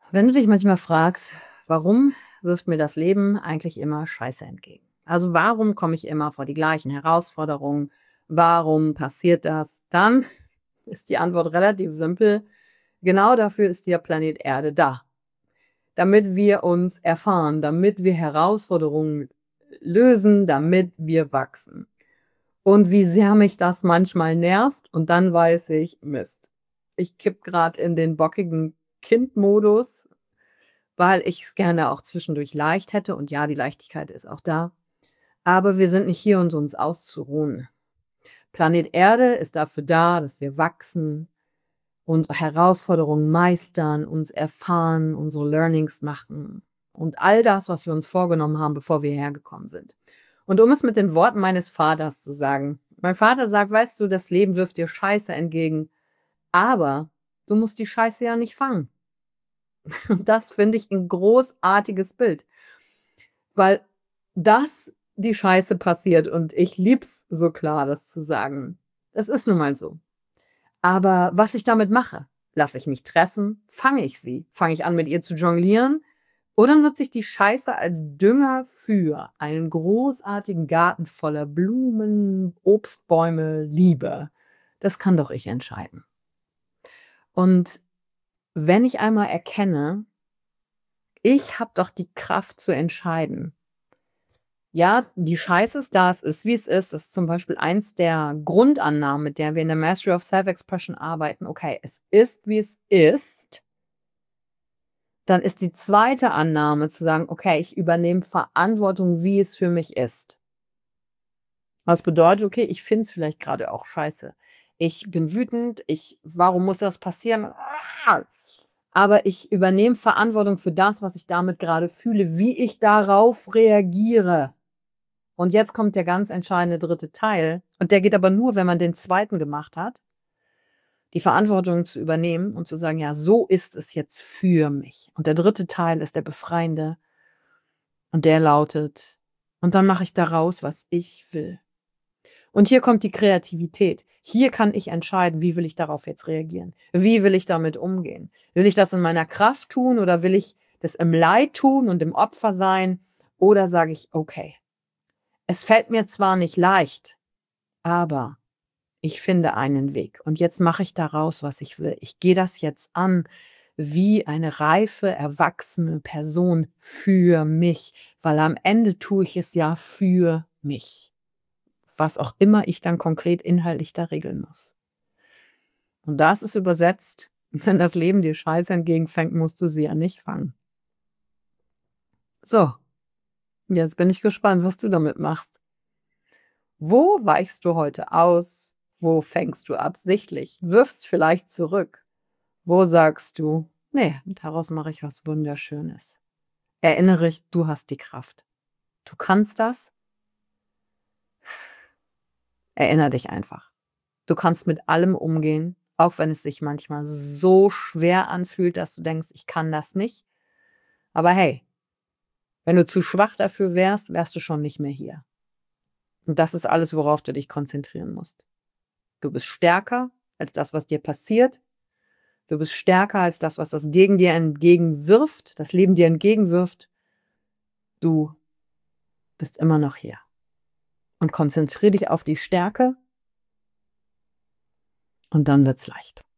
Wenn du dich manchmal fragst: „Warum wirft mir das Leben eigentlich immer Scheiße entgegen?“ Also, warum komme ich immer vor die gleichen Herausforderungen? Warum passiert das? Dann ist die Antwort relativ simpel. Genau dafür ist der Planet Erde da, damit wir uns erfahren, damit wir Herausforderungen lösen, damit wir wachsen. Und wie sehr mich das manchmal nervt und dann weiß ich: „Mist, ich kippe gerade in den bockigen Kind-Modus“, weil ich es gerne auch zwischendurch leicht hätte und ja, die Leichtigkeit ist auch da. Aber wir sind nicht hier, um uns auszuruhen. Planet Erde ist dafür da, dass wir wachsen und Herausforderungen meistern, uns erfahren, unsere Learnings machen und all das, was wir uns vorgenommen haben, bevor wir hierher gekommen sind. Und um es mit den Worten meines Vaters zu sagen: Mein Vater sagt: „Weißt du, das Leben wirft dir Scheiße entgegen, aber du musst die Scheiße ja nicht fangen.“ Und das finde ich 'n großartiges Bild. Weil das die Scheiße passiert und ich liebe es so klar, das zu sagen. Es ist nun mal so. Aber was ich damit mache, lasse ich mich treffen? Fange ich sie? Fange ich an, mit ihr zu jonglieren? Oder nutze ich die Scheiße als Dünger für einen großartigen Garten voller Blumen, Obstbäume, Liebe? Das kann doch ich entscheiden. Und wenn ich einmal erkenne, ich habe doch die Kraft zu entscheiden. Ja, die Scheiße ist da, es ist, wie es ist. Das ist zum Beispiel eins der Grundannahmen, mit der wir in der Mastery of Self-Expression arbeiten. Okay, es ist, wie es ist. Dann ist die zweite Annahme zu sagen: „Okay, ich übernehme Verantwortung, wie es für mich ist.“ Was bedeutet: „Okay, ich finde es vielleicht gerade auch scheiße. Ich bin wütend, warum muss das passieren? Ah! Aber ich übernehme Verantwortung für das, was ich damit gerade fühle, wie ich darauf reagiere.“ Und jetzt kommt der ganz entscheidende dritte Teil und der geht aber nur, wenn man den zweiten gemacht hat, die Verantwortung zu übernehmen und zu sagen: „Ja, so ist es jetzt für mich.“ Und der dritte Teil ist der befreiende und der lautet: „Und dann mache ich daraus, was ich will.“ Und hier kommt die Kreativität. Hier kann ich entscheiden, wie will ich darauf jetzt reagieren? Wie will ich damit umgehen? Will ich das in meiner Kraft tun oder will ich das im Leid tun und im Opfer sein? Oder sage ich: „Okay, es fällt mir zwar nicht leicht, aber ich finde einen Weg und jetzt mache ich daraus, was ich will. Ich gehe das jetzt an wie eine reife, erwachsene Person für mich, weil am Ende tue ich es ja für mich, was auch immer ich dann konkret inhaltlich da regeln muss. Und das ist übersetzt: Wenn das Leben dir Scheiße entgegenfängt, musst du sie ja nicht fangen. So, jetzt bin ich gespannt, was du damit machst. Wo weichst du heute aus? Wo fängst du absichtlich? Wirfst vielleicht zurück? Wo sagst du: „Ne, daraus mache ich was Wunderschönes.“ Erinnere dich, du hast die Kraft. Du kannst das. Erinnere dich einfach. Du kannst mit allem umgehen, auch wenn es sich manchmal so schwer anfühlt, dass du denkst: „Ich kann das nicht.“ Aber hey, wenn du zu schwach dafür wärst, wärst du schon nicht mehr hier. Und das ist alles, worauf du dich konzentrieren musst. Du bist stärker als das, was dir passiert. Du bist stärker als das, was das Leben dir entgegenwirft. Du bist immer noch hier. Und konzentriere dich auf die Stärke und dann wird's leicht.